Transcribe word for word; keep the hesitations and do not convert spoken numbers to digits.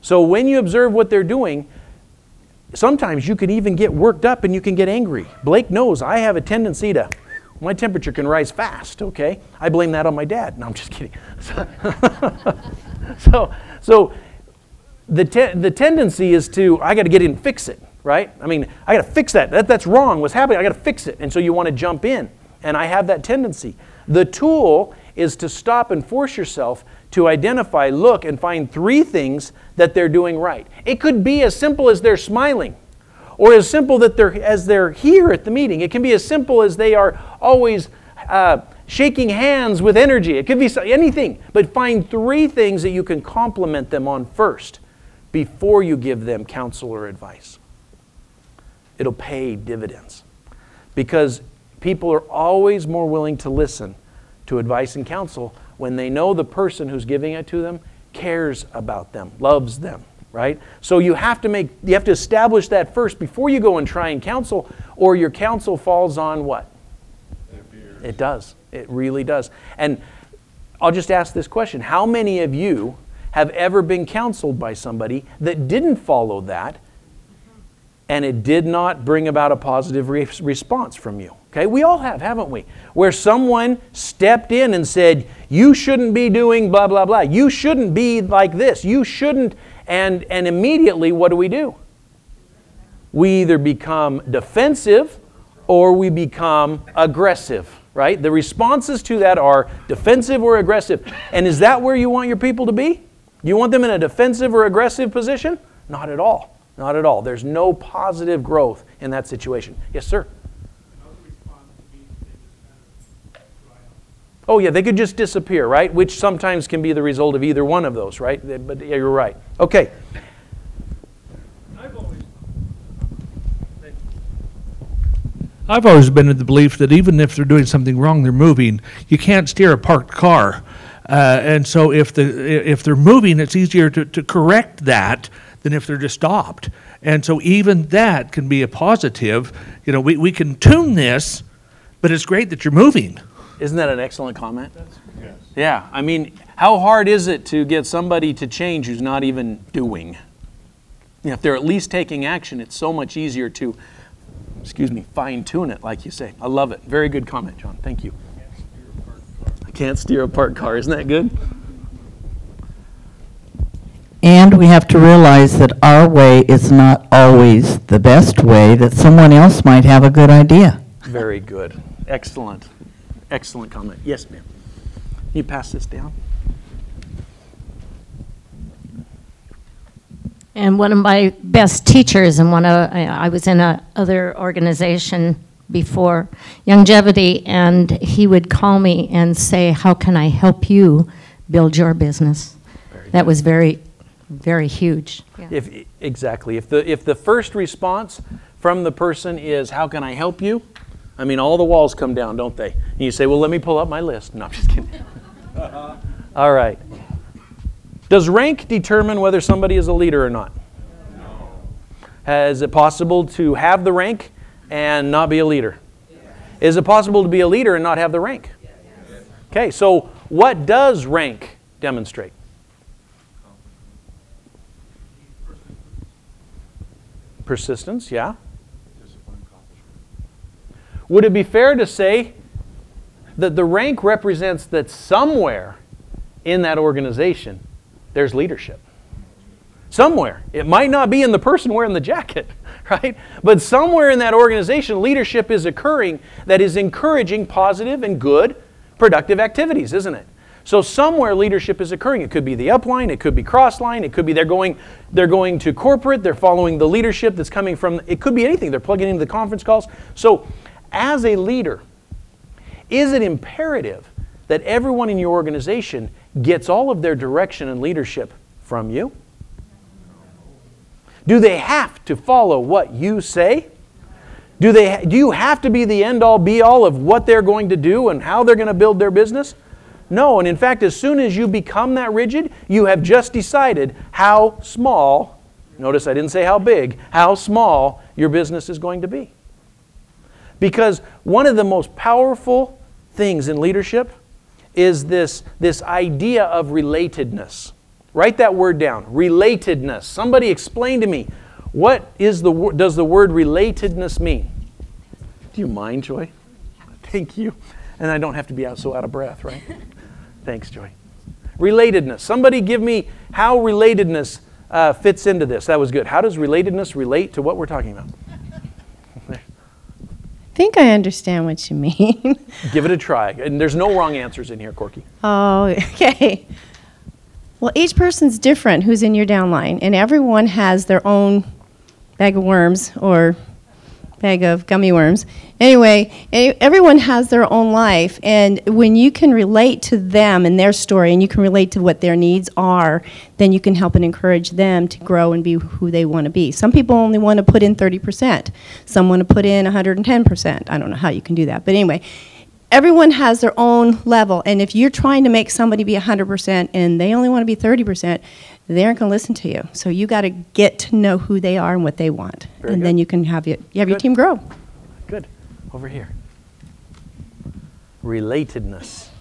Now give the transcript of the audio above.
So when you observe what they're doing, sometimes you can even get worked up and you can get angry. Blake knows I have a tendency to, my temperature can rise fast, okay? I blame that on my dad. No, I'm just kidding. so, so the, te- the tendency is to, I got to get in and fix it, right? I mean, I got to fix that. that. That's wrong. What's happening? I got to fix it. And so you want to jump in. And I have that tendency. The tool is to stop and force yourself to identify, look, and find three things that they're doing right. It could be as simple as they're smiling, or as simple that they're as they're here at the meeting. It can be as simple as they are always uh, shaking hands with energy. It could be anything, but find three things that you can compliment them on first before you give them counsel or advice. It'll pay dividends, because people are always more willing to listen to advice and counsel when they know the person who's giving it to them cares about them, loves them, right? So you have to make, you have to establish that first before you go and try and counsel, or your counsel falls on what? It does. It really does. And I'll just ask this question. How many of you have ever been counseled by somebody that didn't follow that, and it did not bring about a positive re- response from you? Okay, we all have, haven't we? Where someone stepped in and said, you shouldn't be doing blah, blah, blah. You shouldn't be like this. You shouldn't. And, and immediately, what do we do? We either become defensive or we become aggressive, right? The responses to that are defensive or aggressive. And is that where you want your people to be? You want them in a defensive or aggressive position? Not at all. Not at all. There's no positive growth in that situation. Yes, sir? Oh yeah, they could just disappear, right? Which sometimes can be the result of either one of those, right? But yeah, you're right. Okay. I've always, I've always been of the belief that even if they're doing something wrong, they're moving. You can't steer a parked car. Uh, and so if the if they're moving, it's easier to, to correct that than if they're just stopped. And so even that can be a positive. You know, we, we can tune this, but it's great that you're moving. Isn't that an excellent comment? Yes. Yeah. I mean, how hard is it to get somebody to change who's not even doing? You know, if they're at least taking action, it's so much easier to, excuse me, fine-tune it, like you say. I love it. Very good comment, John. Thank you. I can't steer a parked car. Isn't that good? And we have to realize that our way is not always the best way, that someone else might have a good idea. Very good. Excellent. Excellent comment. Yes, ma'am. Can you pass this down? And one of my best teachers, and one of I was in a other organization before, Longevity, and he would call me and say, "How can I help you build your business?" Very that good. Was very, very huge. Yeah. If exactly, if the if the first response from the person is, "How can I help you?" I mean, all the walls come down, don't they? And you say, well, let me pull up my list. No, I'm just kidding. All right. Does rank determine whether somebody is a leader or not? No. Is it possible to have the rank and not be a leader? Yes. Is it possible to be a leader and not have the rank? Yes. Okay, so what does rank demonstrate? Persistence, yeah. Would it be fair to say that the rank represents that somewhere in that organization there's leadership? Somewhere. It might not be in the person wearing the jacket, right? But somewhere in that organization, leadership is occurring that is encouraging positive and good, productive activities, isn't it? So somewhere leadership is occurring. It could be the upline, it could be crossline, it could be they're going, they're going to corporate, they're following the leadership that's coming from, it could be anything. They're plugging into the conference calls. So as a leader, is it imperative that everyone in your organization gets all of their direction and leadership from you? Do they have to follow what you say? Do they? Do you have to be the end-all, be-all of what they're going to do and how they're going to build their business? No, and in fact, as soon as you become that rigid, you have just decided how small, notice I didn't say how big, how small your business is going to be. Because one of the most powerful things in leadership is this, this idea of relatedness. Write that word down. Relatedness. Somebody explain to me, what is the wo- does the word relatedness mean? Do you mind, Joy? Thank you. And I don't have to be out so out of breath, right? Thanks, Joy. Relatedness. Somebody give me how relatedness uh, fits into this. That was good. How does relatedness relate to what we're talking about? I think I understand what you mean. Give it a try. And there's no wrong answers in here, Corky. Oh, okay. Well, each person's different who's in your downline, and everyone has their own bag of worms or bag of gummy worms. Anyway, e- everyone has their own life, and when you can relate to them and their story, and you can relate to what their needs are, then you can help and encourage them to grow and be who they want to be. Some people only want to put in thirty percent. Some want to put in one hundred ten percent. I don't know how you can do that, but anyway, everyone has their own level, and if you're trying to make somebody be one hundred percent and they only want to be thirty percent, they aren't going to listen to you. So you got to get to know who they are and what they want, Very and good. then you can have, your, you have your Good. team grow. Good. Over here. Relatedness.